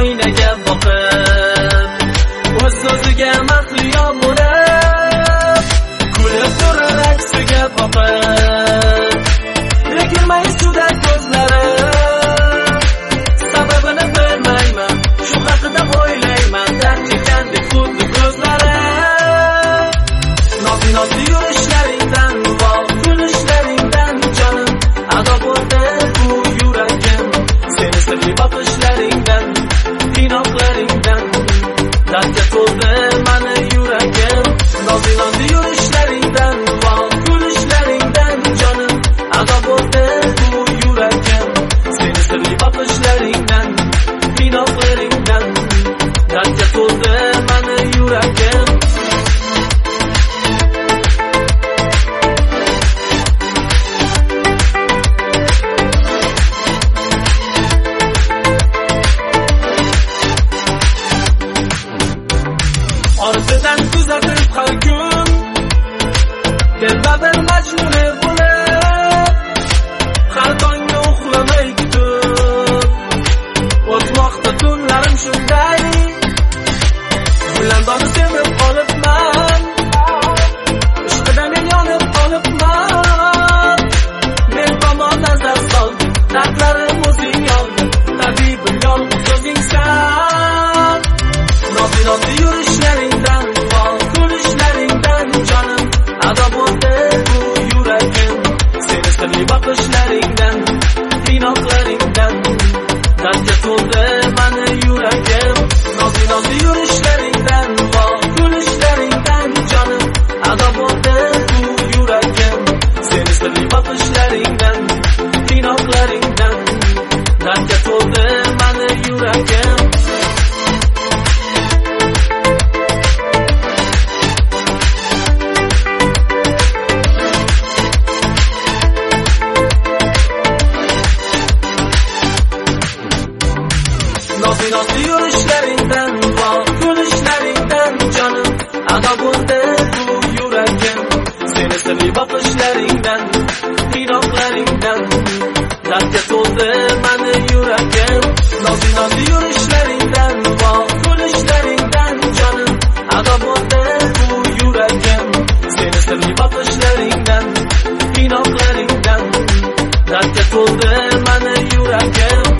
oynaga boqib o'z so'ziga mahliyo bo'lib kulib turar aksiga boqib to'kilmay suvda ko'zlari sababini bilmayman shu haqida o'ylayman dard chekandek xuddi ko'zlari noz yurishlaringdan va kulishlaringdan jonim ado bo'ldi bu yuragim seni sirli boqishlaringdan qiynoqlaringdan dardga to'ldi mani yuragim noz yurishlaringdan va kulishlaringdan jonim ado bo'ldi bu yuragim seni sirli boqishlaringdan qiynoqlaringdan dardga to'ldi mani yuragim ortidan kuzatib har kun telba bir majnuna bo'lib har tongni uxlamay kutib o'tmoqda tunlarim shunday gulandonni sevib qolibman ishqida men yonib qolibman men tomon nazar soldim dardlarim o'zing olding tabibim yolg'iz o'zingsan noz yurishlaringdan va kulishlaringdan jonim ado bo'ldi bu yuragim seni sirli boqishlaringdan qiynoqlaringdan dardga to'ldi mani yuragim noz yurishlaringdan va kulishlaringdan jonim ado bo'ldi bu yuragim seni sirli boqishlaringdan qiynoqlaringdan dardga to'ldi mani yuragim noz yurishlaringdan va kulishlaringdan jonim ado bo'ldi bu yuragim seni sirli boqishlaringdan qiynoqlaringdan dardga to'ldi mani yuragim noz yurishlaringdan va kulishlaringdan jonim ado bo'ldi bu yuragim seni sirli boqishlaringdan qiynoqlaringdan dardga to'ldi mani yuragim